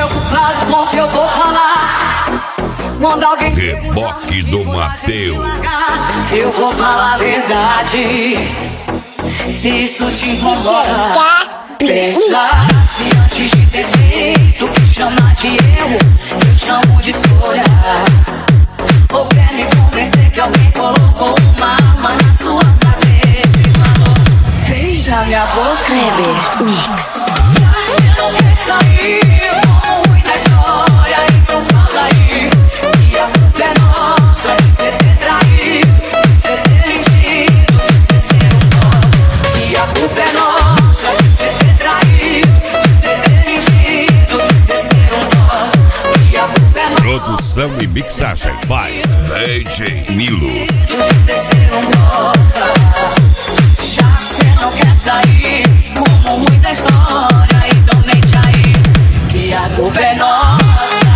preocupado com o que eu vou falar. Quando alguém Reboque do Mateus. eu vou falar a verdade. Se isso te incomoda, pensa se antes de ter feito o que chamar de erro, eu chamo de escolha. Ou quer me convencer que alguém colocou uma arma na sua cabeça e falou: beija minha boca. Kleber Mix. Já você não quer sair como ruim da história, então fala aí que a culpa é nossa de você ter traído, de você ter mentido, de você ser um bosta. Que a culpa é nossa de você ter traído, de você ter mentido, de você ser um bosta. Que a culpa é nossa. Produção e mixagem by DJ Milo. De você ser um bosta. Já você não quer sair como ruim da história, então mente aí que a culpa é nossa.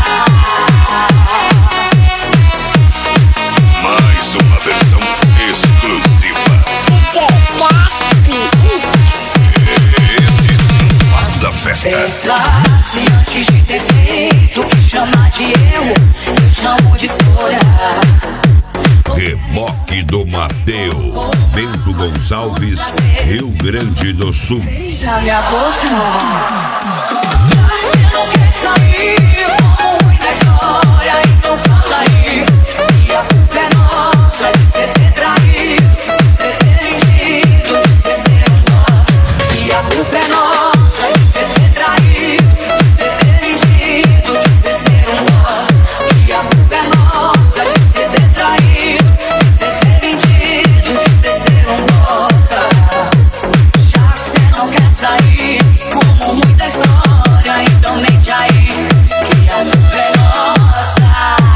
Mais uma versão exclusiva. Esse sim faz a festa. Pensa se antes de ter feito o que chamar de erro, eu chamo de escolha. Reboque do Mateus. Bento Gonçalves, Rio Grande do Sul. Beija minha boca. Já você não quer sair como ruim da história, então fala aí que a culpa é nossa de você ter traído, de você ter mentido, de você ser um bosta. Que a culpa é nossa de você ter traído, de você ter mentido, de você ser um bosta. Que a culpa é nossa de você ter traído, de você ter mentido, de você ser um bosta. Já que você não quer sair como muita história, então mente aí que a culpa é nossa.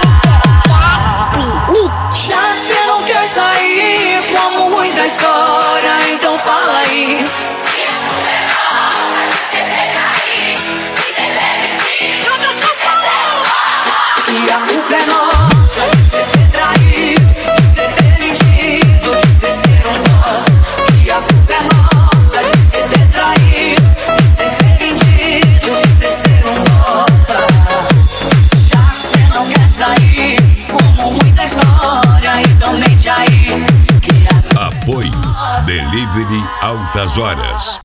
Já que você não quer sair como muita história, então fala aí que a culpa é nossa de você ter traído, de você ter mentido. Eu tô só falando que a culpa é nossa de você ter traído, de você ter mentido, de você ser um bosta. Que a culpa é nossa de você ter traído, de você ter mentido, de você ser um bosta. Já que você não quer sair como muita história, então mente aí que a culpa Apoio Delivery Altas Horas.